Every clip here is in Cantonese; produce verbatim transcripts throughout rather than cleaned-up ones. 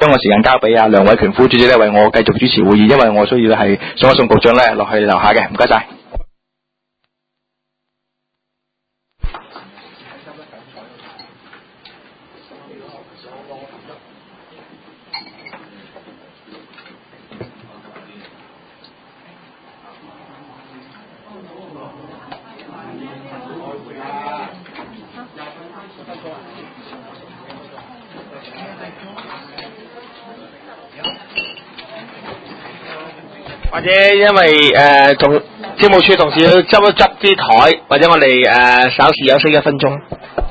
將個時間交俾阿梁偉權副主席咧，為我繼續主持會議，因為我需要係送一送局長咧落去樓下嘅，唔該晒。 或者因為誒同招務處同事要執一執啲台，或者我哋誒、呃、稍事休息一分鐘。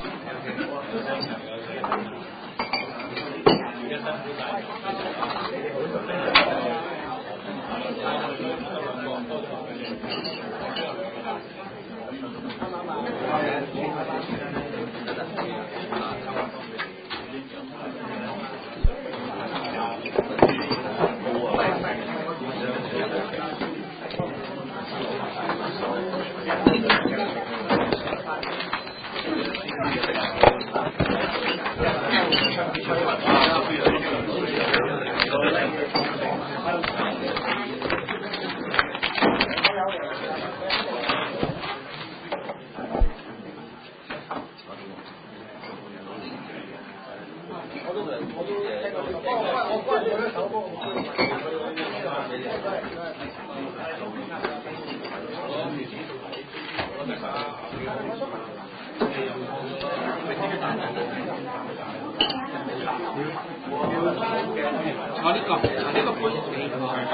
我呢個，呢個本你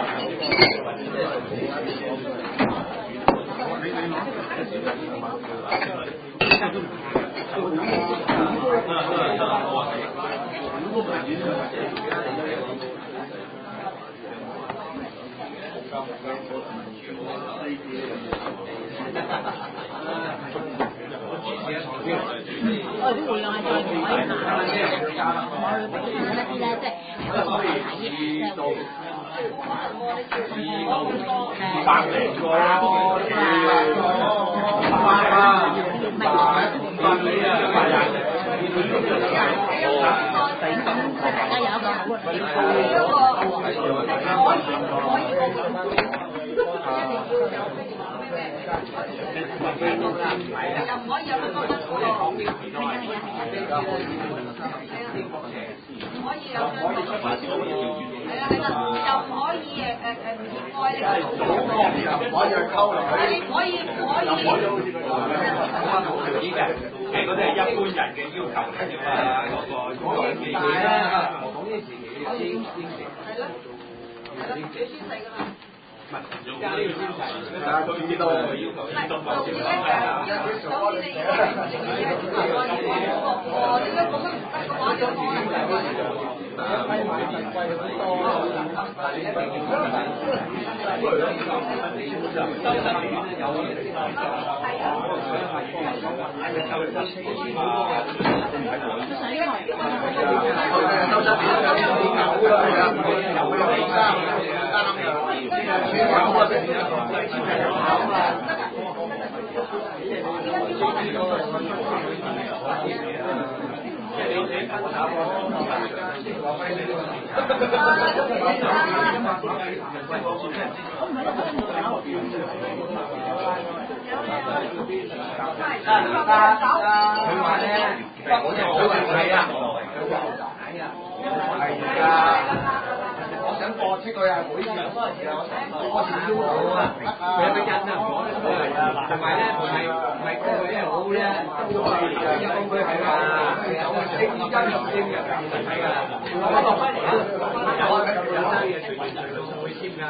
我啲會啊，再唔可以行，我俾人一啲咧，即係我個睇嘅，即係會二百零個，八啊，唔係八幾啊，八廿，大家有一個好嘅，又唔可以有咁多乜嘢講嘅，係啊係啊係啊，唔可以有咁多，係啊係啊，又唔可以誒誒誒唔愛你嘅祖國，唔可以溝流，你唔可以唔可以， 其實嗰啲係一般人嘅要求嚟啫嘛，嗰個嗰個年紀啦，講呢時期要先先係咯，係咯，要先死㗎嘛。 唔係，而家呢個先係，大家都知道要求先多啲。 總之咧，要總之你要係唔食嘢，唔係話要講我點解咁樣唔得嘅話，就可能就係批埋電費好多，但係你一定要收晒。收十年有嘢先收。係啊。係啊，收收錢嘛。收十年有有有啦，有有有啦，啱嘅。有啊，即係有啊，有啊。佢話咧，我就好係啊，係啊。我想播出佢啊，每次嗰陣時啊，我想播少少啊，佢有個印啊，我都係啊，同埋咧唔係唔係個個咧好咧，都係一公區係嘛，有啊，你而家又升嘅，係㗎，我落翻嚟啊，有啊，有生嘅隨便就會簽㗎。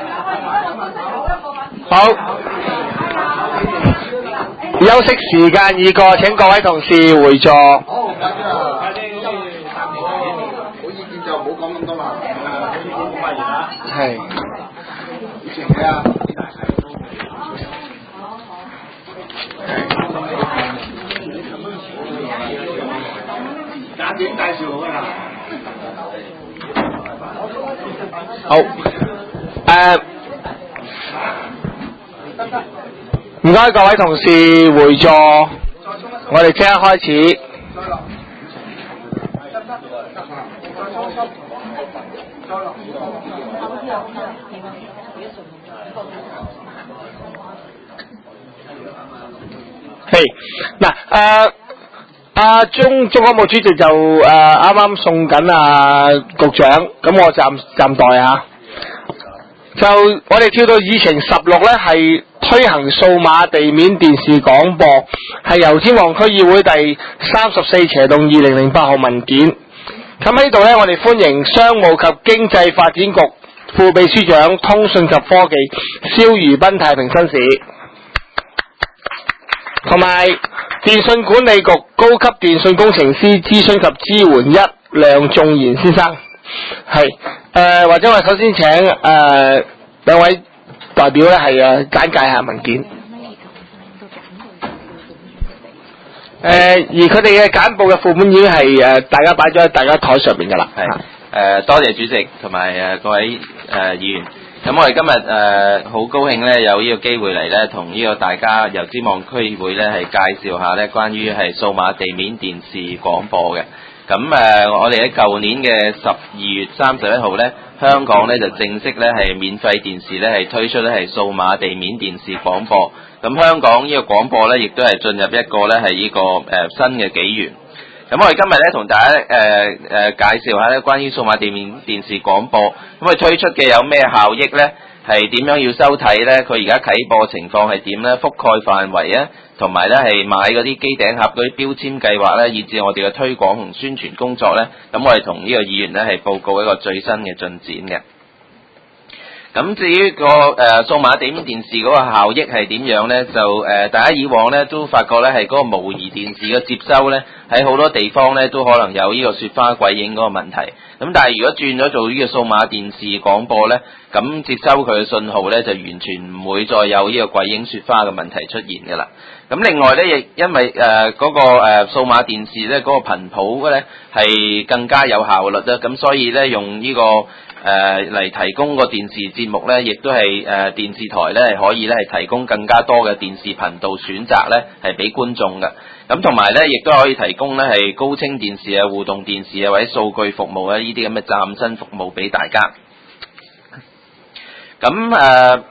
好，休息時間已過，請各位同事回座。 好，唔該曬，冇意見就唔好講咁多啦。 係。 以前嘅啊，簡短介紹好啦。 好。誒，唔該各位同事回座，我哋即刻開始。 係嗱，誒阿中中港務主席就誒啱啱送緊啊局長，咁我暫暫代啊。就我哋跳到議程十六咧，係推行數碼地面電視廣播，係由尖旺區議會第三十四斜棟二零零八號文件。咁喺度咧，我哋歡迎商務及經濟發展局副秘書長、通訊及科技蕭如彬太平紳士，同埋電信管理局高級電信工程師諮詢及支援一梁仲賢先生。係誒、呃，或者我首先請誒兩、呃、位代表咧係誒簡介下文件。誒、呃，而佢哋嘅簡報嘅副本已經係誒、呃、大家擺咗喺大家台上面噶啦。 係誒、呃，多謝主席同埋誒各位誒、呃、議員。咁我哋今日誒好高興咧有呢個機會嚟咧，同呢個大家由尖旺區議會咧係介紹下咧關於係數碼地面電視廣播嘅。咁誒、呃，我哋喺舊年嘅十二月三十一號咧，香港咧就正式咧係免費電視咧係推出咧係數碼地面電視廣播。咁香港呢個廣播咧，亦都係進入一個咧係呢個誒、呃、新嘅紀元。咁我哋今日咧同大家誒誒、呃呃、介紹下咧關於數碼地面電視廣播，咁佢推出嘅有咩效益咧？係點樣要收睇咧？佢而家啟播情況係點咧？覆蓋範圍啊，同埋咧係買嗰啲機頂盒嗰啲標籤計劃咧，以至我哋嘅推廣同宣傳工作咧，咁我哋同呢個議員咧係報告一個最新嘅進展嘅。咁至於個誒數碼地面電視嗰個效益係點樣咧？就誒、呃、大家以往咧都發覺咧係嗰個模擬電視嘅接收咧，喺好多地方咧都可能有呢個雪花鬼影嗰個問題。咁但係如果轉咗做呢個數碼電視廣播咧，咁接收佢嘅信號咧就完全唔會再有呢個鬼影雪花嘅問題出現㗎啦。咁另外咧亦因為誒嗰、呃那個誒數碼電視咧嗰、那個頻譜咧係更加有效率啦，咁所以咧用呢、這個誒嚟、呃、提供個電視節目咧，亦都係誒、呃、電視台咧係可以咧係提供更加多嘅電視頻道選擇咧係俾觀眾嘅。咁同埋咧，亦都可以提供咧係高清電視啊、互動電視啊或者數據服務啊呢啲咁嘅嶄新服務俾大家。咁誒、呃、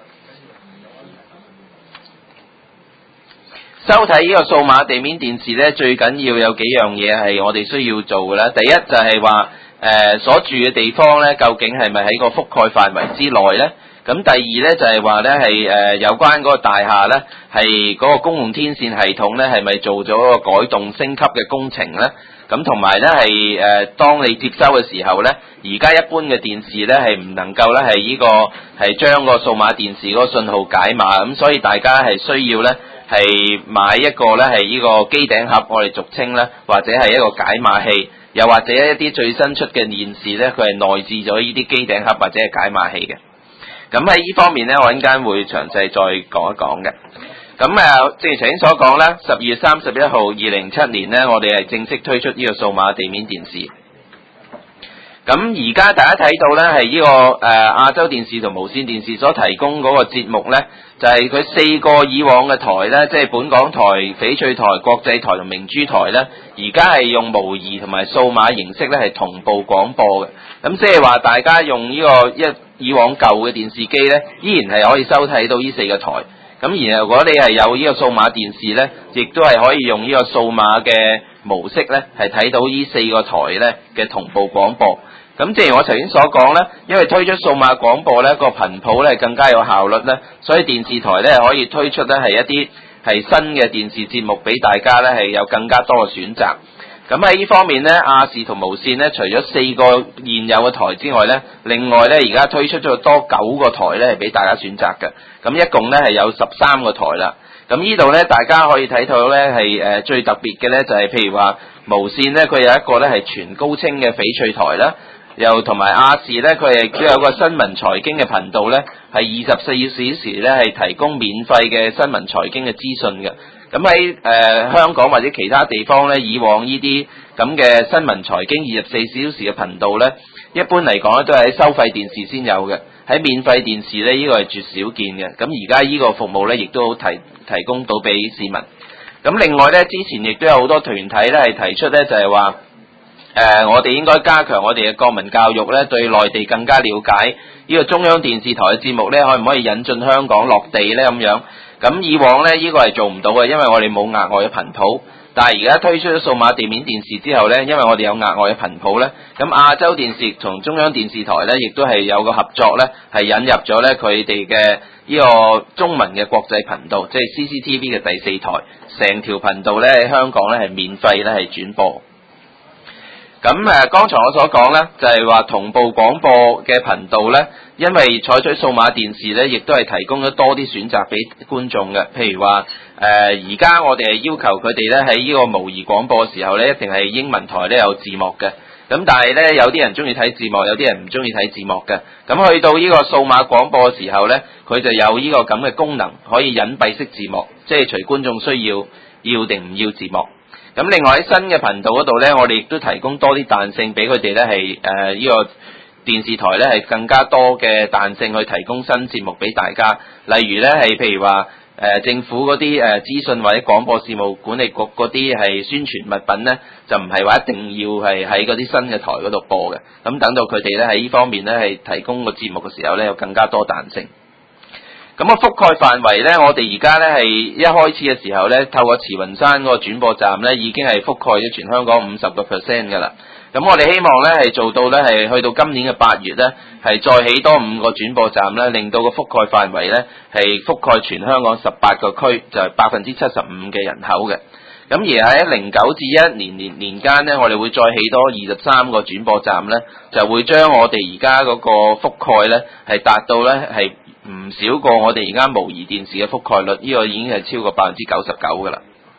收睇呢個數碼地面電視咧，最緊要有幾樣嘢係我哋需要做嘅啦。第一就係話誒所住嘅地方咧，究竟係咪喺個覆蓋範圍之內咧？咁第二咧就係話咧係誒有關嗰個大廈咧係嗰個公共天線系統咧係咪做咗個改動升級嘅工程咧？咁同埋咧係誒當你接收嘅時候咧，而家一般嘅電視咧係唔能夠咧係呢個係將個數碼電視嗰個信號解碼，咁所以大家係需要咧係買一個咧係呢個機頂盒，我哋俗稱咧或者係一個解碼器，又或者一啲最新出嘅電視咧佢係內置咗呢啲機頂盒或者係解碼器嘅。咁喺呢方面咧，我陣間會詳細再講一講嘅。咁誒，正如頭先所講咧，十二月三十一號二零七年咧，我哋係正式推出呢個數碼地面電視。咁而家大家睇到咧，係呢、這個誒、呃、亞洲電視同無線電視所提供嗰個節目咧，就係、是、佢四個以往嘅台咧，即係本港台、翡翠台、國際台同明珠台咧，而家係用模擬同埋數碼形式咧係同步廣播嘅。咁即係話大家用呢、這個一以往舊嘅電視機咧，依然係可以收睇到呢四個台。咁然後如果你係有呢個數碼電視咧，亦都係可以用呢個數碼嘅模式咧，係睇到呢四個台咧嘅同步廣播。咁正如我頭先所講咧，因為推出數碼廣播咧，個頻譜咧更加有效率咧，所以電視台咧可以推出咧係一啲係新嘅電視節目俾大家咧係有更加多嘅選擇。咁喺呢方面咧，亞視同無線咧，除咗四個現有嘅台之外咧，另外咧而家推出咗多九個台咧係俾大家選擇嘅。咁一共咧係有十三個台啦。咁呢度咧大家可以睇到咧係誒最特別嘅咧就係譬如話無線咧佢有一個咧係全高清嘅翡翠台啦。又同埋亞視咧，佢係都有個新聞財經嘅頻道咧，係二十四小時咧係提供免費嘅新聞財經嘅資訊嘅。咁喺誒香港或者其他地方咧，以往呢啲咁嘅新聞財經二十四小時嘅頻道咧，一般嚟講咧都係喺收費電視先有嘅，喺免費電視咧呢、這個係絕少見嘅。咁而家呢個服務咧亦都提提供到俾市民。咁另外咧，之前亦都有好多團體咧係提出咧就係話。 呃、我哋應該加強我哋嘅國民教育咧，對內地更加了解。呢個中央電視台嘅節目咧，可唔可以引進香港落地咧咁樣？咁以往咧呢、呢個係做唔到嘅，因為我哋冇額外嘅頻譜。但係而家推出咗數碼地面電視之後咧，因為我哋有額外嘅頻譜咧，咁亞洲電視同中央電視台咧，亦都係有個合作咧，係引入咗咧佢哋嘅呢個中文嘅國際頻道，即係 C C T V 嘅第四台，成條頻道咧喺香港咧係免費咧係轉播。咁誒，剛才我所講咧，就係話同步廣播嘅頻道咧，因為採取數碼電視咧，亦都係提供咗多啲選擇俾觀眾嘅。譬如話誒，而家我哋係要求佢哋咧喺呢個模擬廣播嘅時候咧，一定係英文台咧有字幕嘅。咁但係咧，有啲人中意睇字幕，有啲人唔中意睇字幕嘅。咁去到呢個數碼廣播嘅時候咧，佢就有呢個咁嘅功能，可以隱蔽式字幕，即係隨觀眾需要要定唔要字幕。咁另外喺新嘅頻道嗰度咧，我哋亦都提供多啲彈性俾佢哋咧，係誒呢個電視台咧係更加多嘅彈性去提供新節目俾大家。例如咧係譬如話誒、呃、政府嗰啲誒資訊或者廣播事務管理局嗰啲係宣傳物品咧，就唔係話一定要係喺嗰啲新嘅台嗰度播嘅。咁等到佢哋咧喺呢方面咧係提供個節目嘅時候咧，有更加多彈性。咁個覆蓋範圍咧，我哋而家咧係一開始嘅時候咧，透過慈雲山嗰個轉播站咧，已經係覆蓋咗全香港五十個 percent 㗎啦。咁我哋希望咧係做到咧係去到今年嘅八月咧，係再起多五個轉播站咧，令到個覆蓋範圍咧係覆蓋全香港十八個區，就係百分之七十五嘅人口嘅。咁而喺零九至一年年年間咧，我哋會再起多二十三個轉播站咧，就會將我哋而家嗰個覆蓋咧係達到咧係唔少過我哋而家模擬電視嘅覆蓋率，呢、這個已經係超過百分之九十九㗎啦。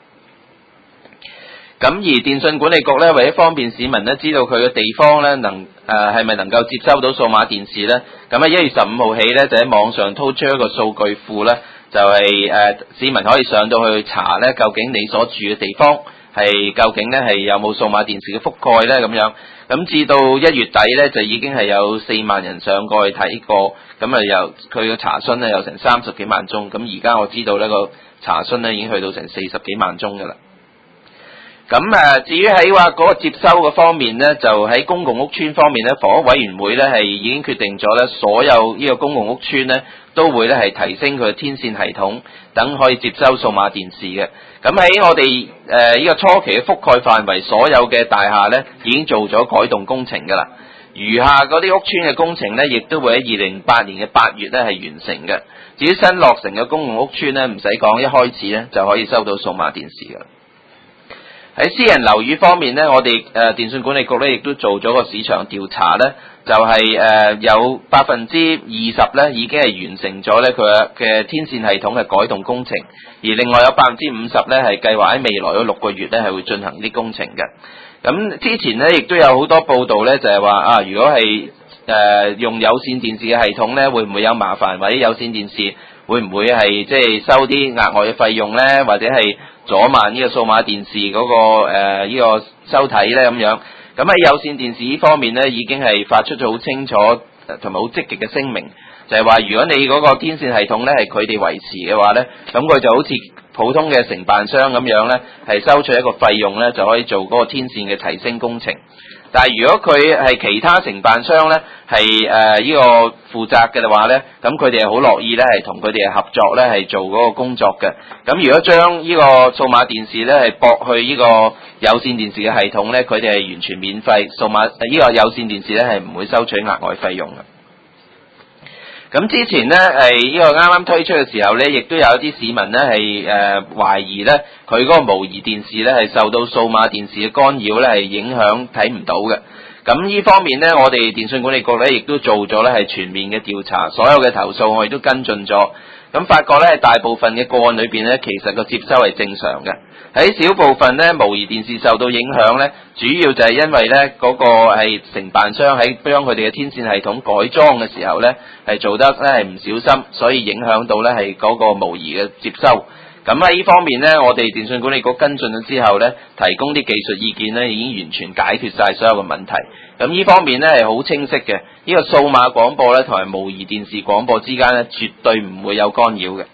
咁而電訊管理局咧，為咗方便市民咧知道佢嘅地方咧能誒係咪能夠接收到數碼電視咧，咁喺一月十五號起咧就喺網上推出一個數據庫咧，就係、是、誒、呃、市民可以上到去查咧，究竟你所住嘅地方係究竟咧係有冇數碼電視嘅覆蓋咧咁樣。咁至到一月底咧，就已經係有四萬人上過去睇過，咁啊由佢嘅查詢咧有成三十幾萬宗，咁而家我知道呢個查詢咧已經去到成四十幾萬宗㗎啦。咁誒，至於喺話嗰個接收嘅方面咧，就喺公共屋邨方面咧，房屋委員會咧係已經決定咗咧，所有呢個公共屋邨咧都會咧係提升佢嘅天線系統，等可以接收數碼電視嘅。咁喺我哋誒呢個初期嘅覆蓋範圍，所有嘅大廈咧已經做咗改動工程㗎啦。餘下嗰啲屋邨嘅工程咧，亦都會喺二零零八年嘅八月咧係完成嘅。至於新落成嘅公共屋邨咧，唔使講，一開始咧就可以收到數碼電視㗎啦。喺私人樓宇方面咧，我哋誒、呃、電訊管理局咧亦都做咗個市場調查咧，就係、是、誒、呃、有百分之二十咧已經係完成咗咧佢嘅天線系統嘅改動工程，而另外有百分之五十咧係計劃喺未來嗰六個月咧係會進行啲工程嘅。咁之前咧亦都有好多報道咧，就係、是、話啊，如果係誒、呃、用有線電視嘅系統咧，會唔會有麻煩？或者有線電視會唔會係即係收啲額外嘅費用咧？或者係阻慢呢個數碼電視嗰、那個誒呢、呃這個收睇咧咁樣？咁喺有線電視呢方面咧，已經係發出咗好清楚同埋好積極嘅聲明，就係、是、話如果你嗰個天線系統咧係佢哋維持嘅話咧，咁佢就好似普通嘅承辦商咁樣咧，係收取一個費用咧，就可以做嗰個天線嘅提升工程。但係如果佢係其他承辦商咧，係誒呢個負責嘅話咧，咁佢哋係好樂意咧，係同佢哋合作咧，係做嗰個工作嘅。咁如果將呢個數碼電視咧係駁去呢個有線電視嘅系統咧，佢哋係完全免費，數碼呢、呢個有線電視咧係唔會收取額外費用嘅。咁之前咧係呢個啱啱推出嘅時候咧，亦都有一啲市民咧係誒懷疑咧，佢嗰個模擬電視咧係受到數碼電視嘅干擾咧係影響睇唔到嘅。咁呢方面咧，我哋電訊管理局咧亦都做咗咧係全面嘅調查，所有嘅投訴我哋都跟進咗。咁發覺咧，大部分嘅個案裏邊咧，其實個接收係正常嘅。喺小部分咧，模擬電視受到影響咧，主要就係因為咧嗰個係承辦商喺將佢哋嘅天線系統改裝嘅時候咧，係做得咧係唔小心，所以影響到咧係嗰個模擬嘅接收。咁喺呢方面咧，我哋電訊管理局跟進咗之後咧，提供啲技術意見咧，已經完全解決晒所有嘅問題。咁呢方面咧係好清晰嘅，呢個數碼廣播咧同埋模擬電視廣播之間咧，絕對唔會有干擾嘅。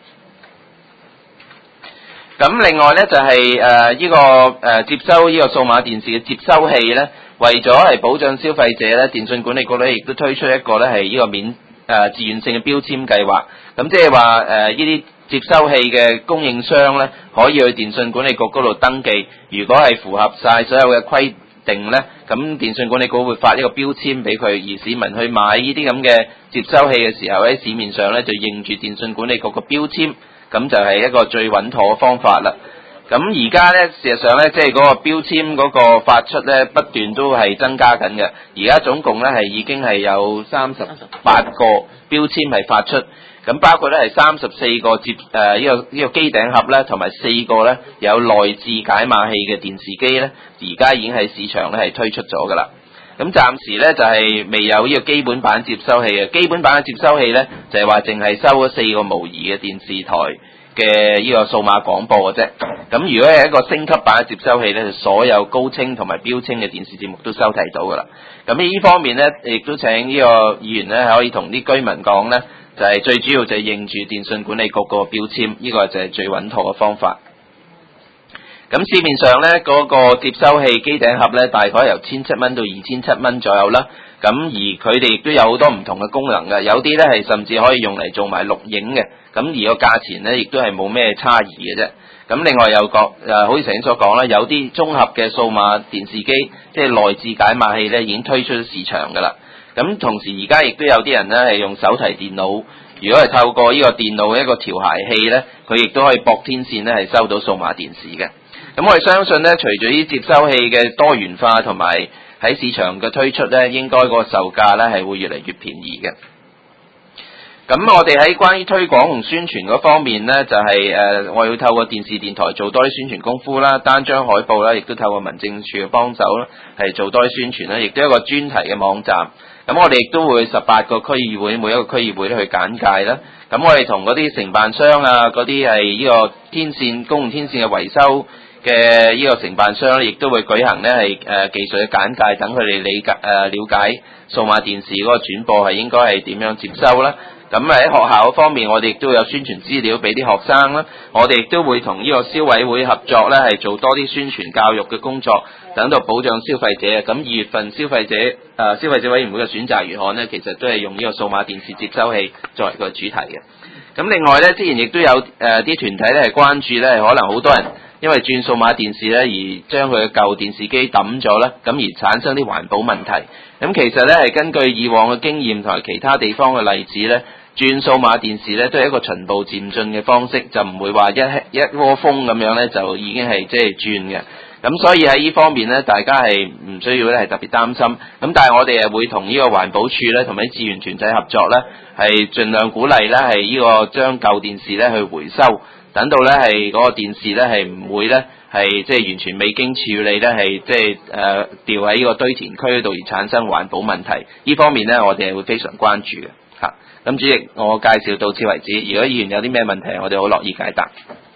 咁另外咧就係誒呢個誒、呃、接收呢個數碼電視嘅接收器咧， 為咗係保障消費者咧，電信管理局咧亦都推出一個咧係呢個免誒、呃、自願性嘅標籤計劃。咁即係話誒呢啲接收器嘅供應商咧，可以去電信管理局嗰度登記。如果係符合晒所有嘅規定咧，咁電信管理局會發一個標籤俾佢，而市民去買呢啲咁嘅接收器嘅時候喺市面上咧就認住電信管理局嘅標籤，咁就係一個最穩妥嘅方法啦。咁而家咧，事實上咧，即係嗰個標籤嗰個發出咧，不斷都係增加緊嘅。而家總共咧係已經係有三十八個標籤係發出，咁包括咧係三十四個接誒呢、呃這個呢、這個機頂盒咧，同埋四個咧有內置解碼器嘅電視機咧，而家已經喺市場咧係推出咗噶啦。咁暫時咧就係、是、未有呢個基本版接收器嘅，基本版嘅接收器咧就係話淨係收咗四個模擬嘅電視台嘅呢個數碼廣播嘅啫。咁如果係一個升級版嘅接收器咧，就所有高清同埋標清嘅電視節目都收睇到噶啦。咁呢方面咧，亦都請呢個議員咧可以同啲居民講咧，就係、是、最主要就係認住電信管理局個標籤，呢、這個就係最穩妥嘅方法。咁市面上咧嗰、那個接收器機頂盒咧，大概由千七蚊到二千七蚊左右啦。咁而佢哋亦都有好多唔同嘅功能嘅，有啲咧係甚至可以用嚟做埋錄影嘅。咁而個價錢咧，亦都係冇咩差異嘅啫。咁另外有個誒，好似頭先所講啦，有啲綜合嘅數碼電視機，即係內置解碼器咧，已經推出市場噶啦。咁同時而家亦都有啲人咧係用手提電腦，如果係透過呢個電腦嘅一個調諧器咧，佢亦都可以駁天線咧係收到數碼電視嘅。咁我哋相信咧，隨住啲接收器嘅多元化同埋喺市場嘅推出咧，應該個售價咧係會越嚟越便宜嘅。咁我哋喺關於推廣同宣傳嗰方面呢，就係、是、誒、呃，我要透過電視電台做多啲宣傳功夫啦，單張海報啦，亦都透過民政處嘅幫手啦，係做多啲宣傳啦，亦都有一個專題嘅網站。咁我哋亦都會十八個區議會，每一個區議會都去簡介啦。咁我哋同嗰啲承辦商啊，嗰啲係呢個天線公共天線嘅維修嘅呢個承辦商咧，亦都會舉行呢係誒技術嘅簡介，等佢哋理解誒了解數碼電視嗰個轉播係應該係點樣接收啦。咁喺學校方面，我哋亦都有宣傳資料俾啲學生啦。我哋亦都會同呢個消委會合作咧，係做多啲宣傳教育嘅工作，等到保障消費者。咁二月份消費者誒、呃、消費者委員會嘅選擇月刊呢，其實都係用呢個數碼電視接收器作為個主題嘅。咁另外咧，之前亦都有誒啲、呃、團體咧係關注咧，可能好多人因為轉數碼電視咧而將佢嘅舊電視機抌咗啦，咁而產生啲環保問題。咁其實咧係根據以往嘅經驗同埋其他地方嘅例子咧，轉數碼電視咧都係一個循步漸進嘅方式，就唔會話一一窩蜂咁樣咧就已經係即係轉嘅。咁所以喺呢方面咧，大家係唔需要咧係特別擔心。咁但係我哋係會同呢個環保署咧同埋啲志願團體合作咧，係盡量鼓勵咧係呢個將舊電視咧去回收，等到咧係嗰個電視咧係唔會咧係即係完全未經處理咧係即係誒掉喺呢個堆填區嗰度而產生環保問題。呢方面咧我哋係會非常關注嘅嚇。咁主席，我介紹到此為止。如果議員有啲咩問題，我哋好樂意解答。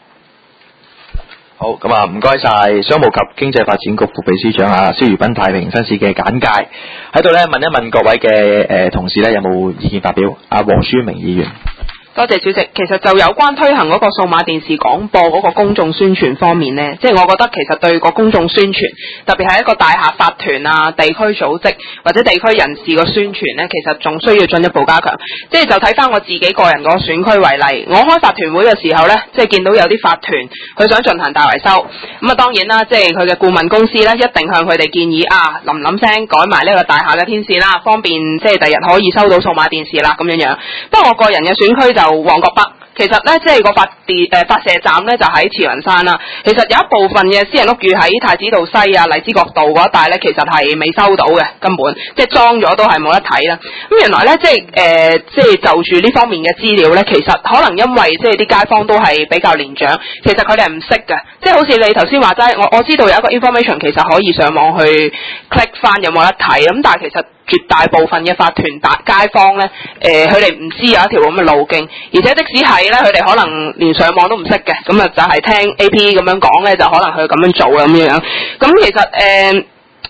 好，咁啊，唔該晒商務及經濟發展局副秘書長啊蕭如彬太平紳士嘅簡介。喺度咧問一問各位嘅誒、呃、同事咧有冇意見發表？阿黃舒明議員。 多謝主席。其實就有關推行嗰個數碼電視廣播嗰個公眾宣傳方面呢，即係我覺得其實對個公眾宣傳，特別係一個大廈法團啊、地區組織或者地區人士個宣傳呢，其實仲需要進一步加強。即係就睇翻我自己個人個選區為例，我開法團會嘅時候呢，即係見到有啲法團佢想進行大維修，咁啊當然啦，即係佢嘅顧問公司呢，一定向佢哋建議啊，冧冧聲改埋呢個大廈嘅天線啦，方便即係第日可以收到數碼電視啦咁樣樣。不過我個人嘅選區就旺角北，其實咧即係個發電誒發射站咧就喺慈雲山啦。其實有一部分嘅私人屋宇喺太子道西啊、荔枝角道嗰一帶咧，其實係未收到嘅，根本即係裝咗都係冇得睇啦。咁原來咧即係誒、呃、即係就住呢方面嘅資料咧，其實可能因為即係啲街坊都係比較年長，其實佢哋係唔識嘅。即係好似你頭先話齋，我我知道有一個 information 其實可以上網去 click 翻有冇得睇，咁但係其實絕大部分嘅法團大街坊咧，誒佢哋唔知有一條咁嘅路徑，而且即使係咧，佢哋可能連上網都唔識嘅，咁啊就係聽 A P 咁樣講咧，就可能佢咁樣做咁樣樣。咁其實誒、呃，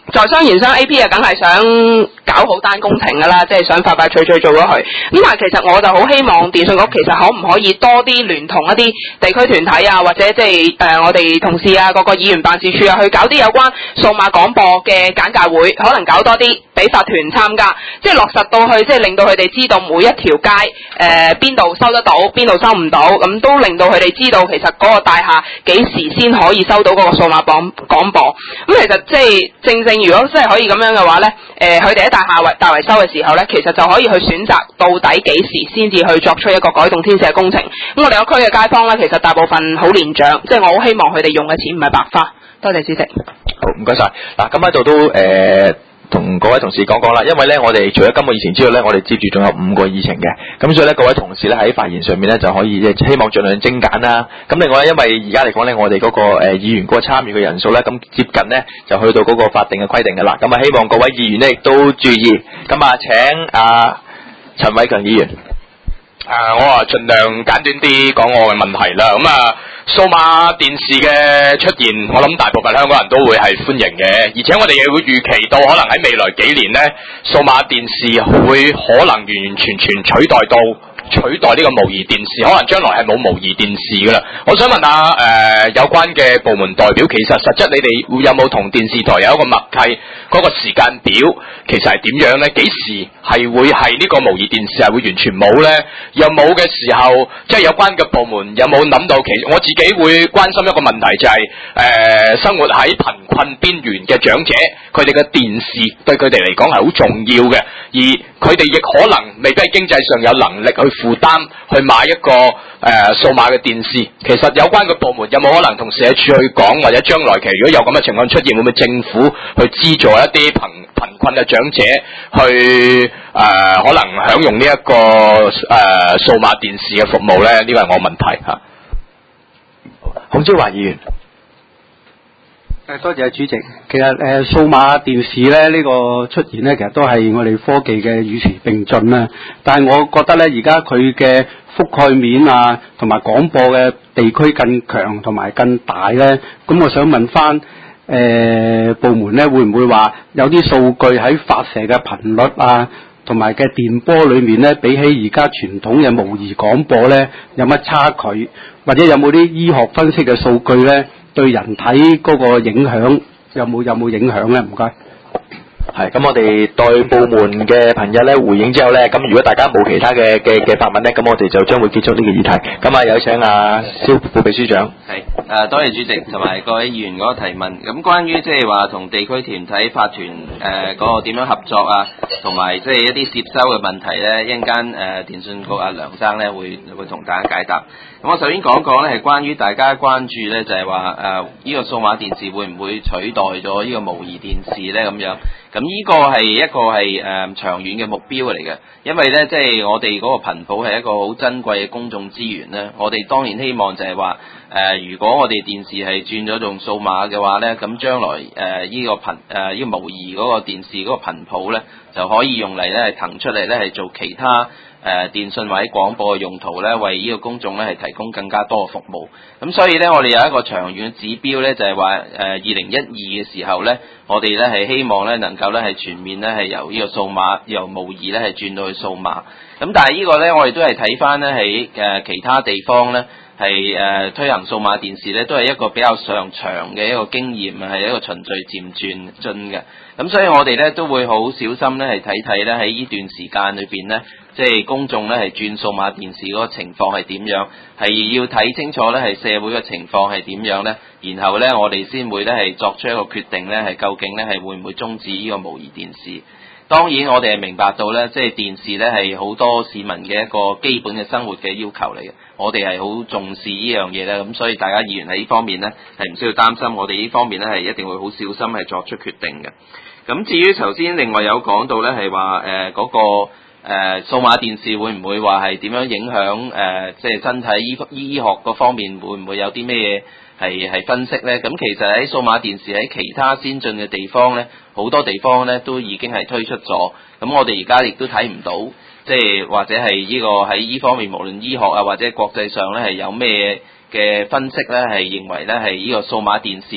在商言商 A P 啊，梗係想搞好單工程噶啦，即係想快快脆脆做咗佢。咁但係其實我就好希望電訊局其實可唔可以多啲聯同一啲地區團體啊，或者即係誒我哋同事啊，各個議員辦事處啊，去搞啲有關數碼廣播嘅簡介會，可能搞多啲俾法團參加，即係落實到去，即係令到佢哋知道每一條街誒邊度收得到，邊度收唔到，咁都令到佢哋知道其實嗰個大廈幾時先可以收到嗰個數碼廣廣播。咁其實即係正正。如果真係可以咁樣嘅話呢，誒佢哋喺大廈維大維修嘅時候呢，其實就可以去選擇到底幾時先至去作出一個改動天線嘅工程。咁我哋個區嘅街坊呢，其實大部分好年長，即係我好希望佢哋用嘅錢唔係白花。多謝主席。 好，唔該晒。嗱，咁喺度都誒。呃同各位同事講講啦，因為咧我哋除咗今個議程之外咧，我哋接住仲有五個議程嘅，咁所以咧各位同事咧喺發言上面咧就可以即係希望盡量精簡啦。咁另外咧，因為而家嚟講咧，我哋嗰個誒議員嗰個參與嘅人數咧，咁接近咧就去到嗰個法定嘅規定嘅啦。咁啊，希望各位議員咧亦都注意。咁啊，請阿陳偉強議員。 誒、啊，我啊盡量簡短啲講我嘅問題啦。咁啊，數碼電視嘅出現，我諗大部分香港人都會係歡迎嘅，而且我哋亦會預期到，可能喺未來幾年呢，數碼電視會可能完完全全取代到取代呢個模擬電視，可能將來係冇模擬電視噶啦。我想問下誒、呃、有關嘅部門代表，其實實質你哋會有冇同電視台有一個默契？嗰、那個時間表其實係點樣呢？幾時係會係呢個模擬電視係會完全冇呢？有冇嘅時候，即係有關嘅部門有冇諗到？其實我自己會關心一個問題，就係、是、誒、呃、生活喺貧困邊緣嘅長者，佢哋嘅電視對佢哋嚟講係好重要嘅，而佢哋亦可能未必喺經濟上有能力去負擔去買一個誒、呃、數碼嘅電視。其實有關嘅部門有冇可能同社署去講，或者將來其實如果有咁嘅情況出現，會唔會政府去資助一啲貧貧困嘅長者去誒、呃、可能享用呢、這、一個誒數碼電視嘅服務咧？呢個係我問題嚇。 孔昭華議員。 誒，多謝主席。其實誒，數碼電視咧呢個出現咧，其實都係我哋科技嘅與時並進啦。但係我覺得咧，而家佢嘅覆蓋面啊，同埋廣播嘅地區更強同埋更大咧。咁我想問翻誒部門咧，會唔會話有啲數據喺發射嘅頻率啊，同埋嘅電波裏面咧，比起而家傳統嘅模擬廣播咧，有乜差距？或者有冇啲醫學分析嘅數據咧？對人體嗰個影響有冇有冇影響咧？唔該。 係，咁我哋代部門嘅朋友咧回應之後咧，咁如果大家冇其他嘅嘅嘅發問咧，咁我哋就將會結束呢個議題。咁啊，有請啊蕭副秘書長。 係，誒、呃、多謝主席同埋各位議員嗰個提問。咁關於即係話同地區團體法團誒嗰個點樣合作啊，同埋即係一啲接收嘅問題咧，一陣間誒電訊局阿梁生咧會會同大家解答。咁我首先講講咧係關於大家關注咧，就係話誒呢個數碼電視會唔會取代咗呢個模擬電視咧咁樣？咁呢個係一個係誒、呃、長遠嘅目標嚟嘅，因為咧即係我哋嗰個頻譜係一個好珍貴嘅公眾資源咧，我哋當然希望就係話誒，如果我哋電視係轉咗用數碼嘅話咧，咁將來誒呢、呃這個頻誒呢、呃這個模擬嗰個電視嗰個頻譜咧，就可以用嚟咧係騰出嚟咧係做其他。誒、呃、電訊或者廣播嘅用途咧，為呢個公眾咧係提供更加多嘅服務。咁所以咧，我哋有一個長遠嘅指標咧，就係話誒二零一二嘅時候咧，我哋咧係希望咧能夠咧係全面咧係由呢個數碼由模擬咧係轉到去數碼。咁但係呢個咧，我哋都係睇翻咧喺誒其他地方咧係誒推行數碼電視咧，都係一個比較上長嘅一個經驗，係一個循序漸進進嘅。咁所以我哋咧都會好小心咧係睇睇咧喺呢段時間裏邊咧。即係公眾咧係轉數碼電視嗰個情況係點樣，係要睇清楚咧係社會嘅情況係點樣咧，然後咧我哋先會咧係作出一個決定咧係究竟咧係會唔會終止呢個模擬電視。當然我哋係明白到咧，即係電視咧係好多市民嘅一個基本嘅生活嘅要求嚟嘅，我哋係好重視呢樣嘢咧，咁所以大家議員喺呢方面咧係唔需要擔心，我哋呢方面咧係一定會好小心係作出決定嘅。咁至於頭先另外有講到咧係話誒嗰個。誒、呃、數碼電視會唔會話係點樣影響誒、呃、即係身體醫醫學嗰方面會唔會有啲咩係係分析咧？咁其實喺數碼電視喺其他先進嘅地方咧，好多地方咧都已經係推出咗。咁我哋而家亦都睇唔到，即係或者係呢個喺呢方面，無論醫學啊或者國際上咧係有咩嘅分析咧，係認為咧係呢個數碼電視。誒、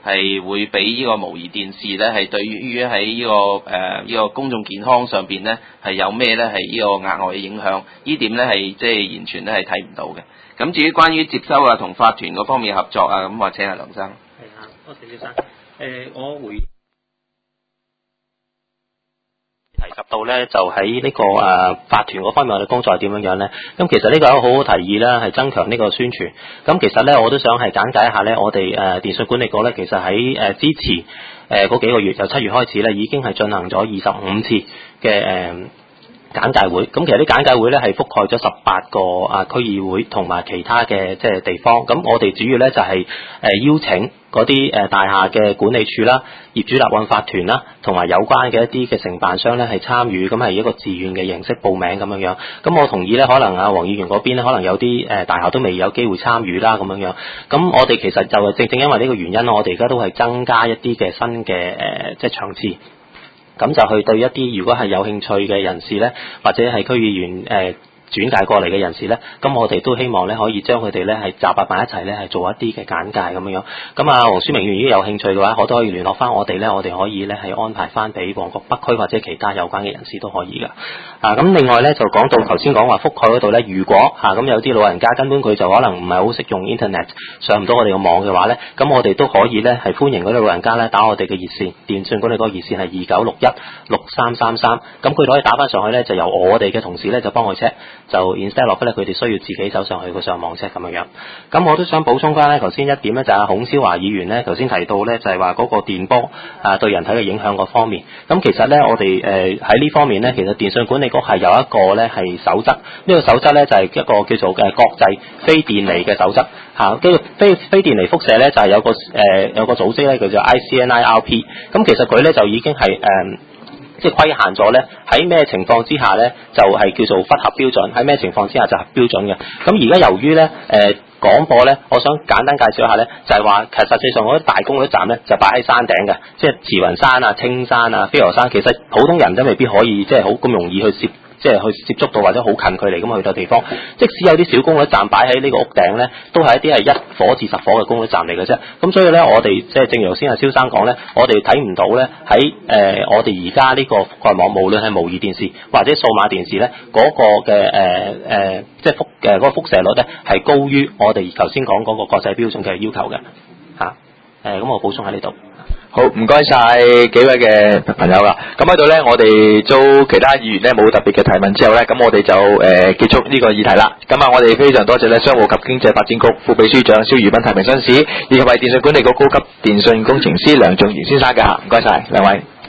係會俾呢個模擬電視咧係對於喺呢、這個誒呢、呃這個公眾健康上邊咧係有咩咧係呢個額外嘅影響？呢點咧係即係完全咧係睇唔到嘅。咁至於關於接收啊同法團嗰方面合作啊，咁或者係梁生。 係啊，多謝先生。誒、呃，我回提及到咧，就喺呢、這個誒、呃、法團嗰方面，我哋工作係點樣樣咧？咁其實呢個係一個好好提議啦，係增強呢個宣傳。咁其實咧，我都想係簡介一下咧，我哋誒、呃、電訊管理局咧，其實喺誒、呃、之前誒嗰、呃、幾個月，由七月開始咧，已經係進行咗二十五次嘅誒。呃簡介會，咁其實啲簡介會咧係覆蓋咗十八個啊區議會同埋其他嘅即係地方，咁我哋主要咧就係、是、誒、呃、邀請嗰啲誒大廈嘅管理處啦、業主立案法團啦，同埋有關嘅一啲嘅承辦商咧係參與，咁係一個自願嘅形式報名咁樣樣。咁我同意咧，可能啊黃議員嗰邊咧，可能有啲誒大廈都未有機會參與啦咁樣樣。咁我哋其實就係正正因為呢個原因，我哋而家都係增加一啲嘅新嘅誒、呃、即係場次。咁就去對一啲如果係有興趣嘅人士咧，或者係區議員誒、呃轉介過嚟嘅人士咧，咁我哋都希望咧可以將佢哋咧係集合埋一齊咧係做一啲嘅簡介咁樣樣。咁啊，黃書明議員如果有興趣嘅話，我都可以聯絡翻我哋咧，我哋可以咧係安排翻俾旺角北區或者其他有關嘅人士都可以噶。啊，咁另外咧就講到頭先講話覆蓋嗰度咧，如果嚇咁、啊、有啲老人家根本佢就可能唔係好識用 internet， 上唔到我哋個網嘅話咧，咁我哋都可以咧係歡迎嗰啲老人家咧打我哋嘅熱線，電訊管理嗰個熱線係二九六一六三三三，咁佢可以打翻上去咧，就由我哋嘅同事咧就幫佢 check。就 instead 落咧，佢哋需要自己走上去個上網車咁樣樣。咁我都想補充翻咧，頭先一點咧就係孔蕭華議員咧頭先提到咧，就係話嗰個電波啊對人體嘅影響嗰方面。咁其實咧，我哋誒喺呢方面咧，其實電訊管理局係有一個咧係守則。呢個守則咧就係一個叫做嘅國際非電離嘅守則嚇。呢個非非電離輻射咧就係有個誒有個組織咧叫做 I C N I R P。咁其實佢咧就已經係誒。即係規限咗咧，喺咩情況之下咧，就係、是、叫做不合標準；喺咩情況之下就合標準嘅。咁而家由於咧，誒、呃、廣播咧，我想簡單介紹一下咧，就係、是、話其實實際上嗰啲大功率站咧就擺喺山頂嘅，即係慈雲山啊、青山啊、飛鵝山，其實普通人都未必可以即係好咁容易去接。即係去接觸到或者好近距離咁去到地方，即使有啲小功率站擺喺呢個屋頂咧，都係一啲係一火至十火嘅功率站嚟嘅啫。咁所以咧，我哋即係正如頭先阿蕭生講咧，我哋睇唔到咧喺誒我哋而家呢個覆蓋網，無論係模擬電視或者數碼電視咧，嗰、那個嘅誒誒即係輻誒嗰個輻射率咧係高於我哋頭先講嗰個國際標準嘅要求嘅嚇。誒、啊、咁、呃、我補充喺呢度。 好，唔該晒幾位嘅朋友啦。咁喺度咧，我哋做其他議員咧冇特別嘅提問之後咧，咁我哋就誒、呃、結束呢個議題啦。咁啊，我哋非常多謝咧商務及經濟發展局副秘書長蕭如彬提名紳士，以及為電訊管理局高級電訊工程師梁仲賢先生嘅嚇，唔該晒兩位。